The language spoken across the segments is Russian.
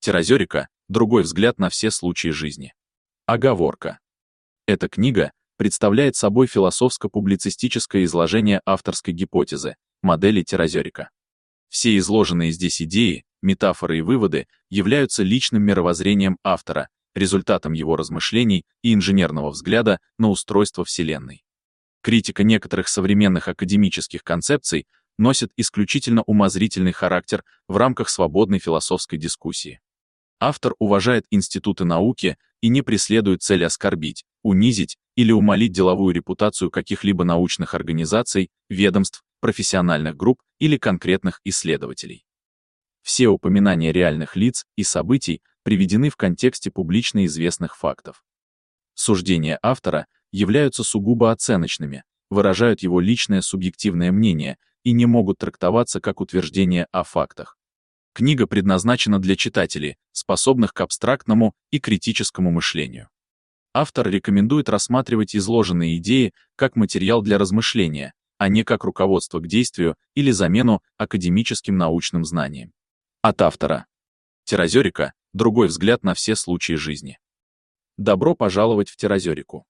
Террозерика – другой взгляд на все случаи жизни. Оговорка. Эта книга представляет собой философско-публицистическое изложение авторской гипотезы, модели террозерика. Все изложенные здесь идеи, метафоры и выводы являются личным мировоззрением автора, результатом его размышлений и инженерного взгляда на устройство Вселенной. Критика некоторых современных академических концепций носит исключительно умозрительный характер в рамках свободной философской дискуссии. Автор уважает институты науки и не преследует цель оскорбить, унизить или умалить деловую репутацию каких-либо научных организаций, ведомств, профессиональных групп или конкретных исследователей. Все упоминания реальных лиц и событий приведены в контексте публично известных фактов. Суждения автора являются сугубо оценочными, выражают его личное субъективное мнение и не могут трактоваться как утверждение о фактах. Книга предназначена для читателей, способных к абстрактному и критическому мышлению. Автор рекомендует рассматривать изложенные идеи как материал для размышления, а не как руководство к действию или замену академическим научным знаниям. От автора. Террозерика – другой взгляд на все случаи жизни. Добро пожаловать в террозерику.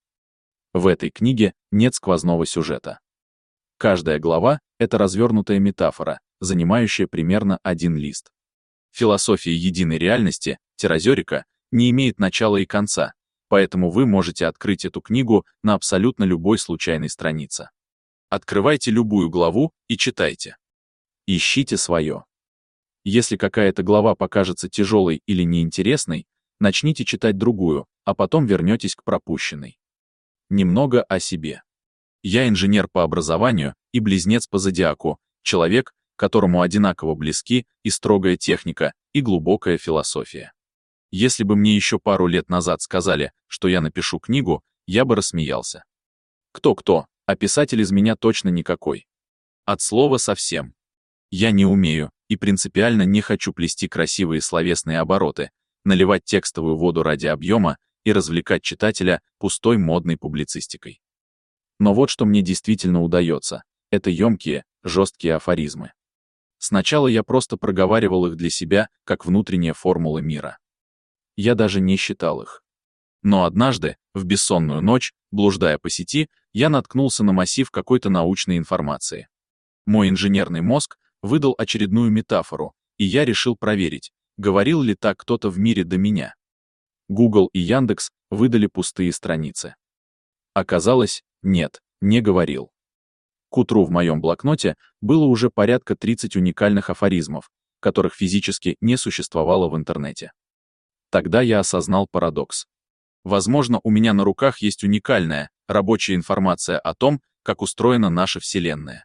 В этой книге нет сквозного сюжета. Каждая глава — это развернутая метафора, занимающая примерно один лист. Философия единой реальности, террозерика, не имеет начала и конца, поэтому вы можете открыть эту книгу на абсолютно любой случайной странице. Открывайте любую главу и читайте. Ищите свое. Если какая-то глава покажется тяжелой или неинтересной, начните читать другую, а потом вернетесь к пропущенной. Немного о себе. Я инженер по образованию и близнец по зодиаку, человек, которому одинаково близки и строгая техника, и глубокая философия. Если бы мне еще пару лет назад сказали, что я напишу книгу, я бы рассмеялся. Кто-кто, а писатель из меня точно никакой. От слова совсем. Я не умею и принципиально не хочу плести красивые словесные обороты, наливать текстовую воду ради объема и развлекать читателя пустой модной публицистикой. Но вот что мне действительно удается — это емкие, жесткие афоризмы. Сначала я просто проговаривал их для себя, как внутренние формулы мира. Я даже не считал их. Но однажды, в бессонную ночь, блуждая по сети, я наткнулся на массив какой-то научной информации. Мой инженерный мозг выдал очередную метафору, и я решил проверить, говорил ли так кто-то в мире до меня. Google и Яндекс выдали пустые страницы. Оказалось, нет, не говорил. К утру в моем блокноте было уже порядка 30 уникальных афоризмов, которых физически не существовало в интернете. Тогда я осознал парадокс. Возможно, у меня на руках есть уникальная, рабочая информация о том, как устроена наша Вселенная.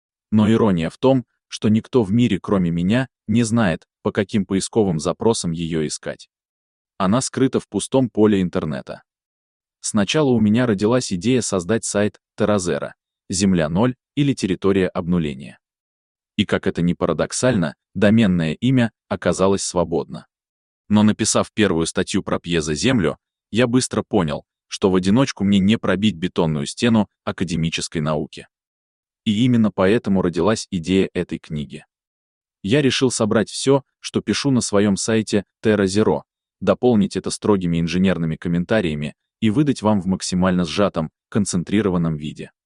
Но ирония в том, что никто в мире, кроме меня, не знает, по каким поисковым запросам ее искать. Она скрыта в пустом поле интернета. Сначала у меня родилась идея создать сайт TerraZero, Земля 0 или территория обнуления. И как это ни парадоксально, доменное имя оказалось свободно. Но написав первую статью про пьезоземлю, я быстро понял, что в одиночку мне не пробить бетонную стену академической науки. И именно поэтому родилась идея этой книги. Я решил собрать все, что пишу на своем сайте TerraZero, дополнить это строгими инженерными комментариями и выдать вам в максимально сжатом, концентрированном виде.